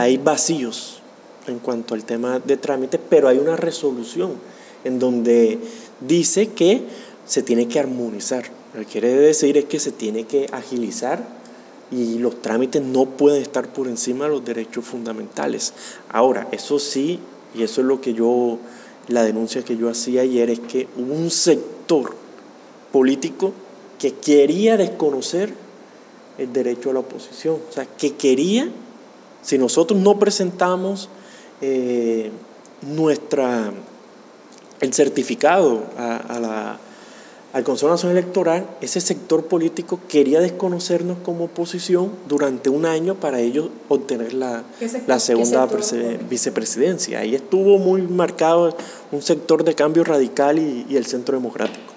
hay vacíos en cuanto al tema de trámite, pero hay una resolución en donde dice que se tiene que armonizar. Lo que quiere decir es que se tiene que agilizar y los trámites no pueden estar por encima de los derechos fundamentales. Ahora, eso sí, y eso es lo que la denuncia que yo hacía ayer, es que hubo un sector político que quería desconocer el derecho a la oposición. O sea, que quería, si nosotros no presentamos el certificado al Consejo Nacional Electoral, ese sector político quería desconocernos como oposición durante un año para ellos obtener la segunda vicepresidencia. Ahí estuvo muy marcado un sector de Cambio Radical y el Centro Democrático.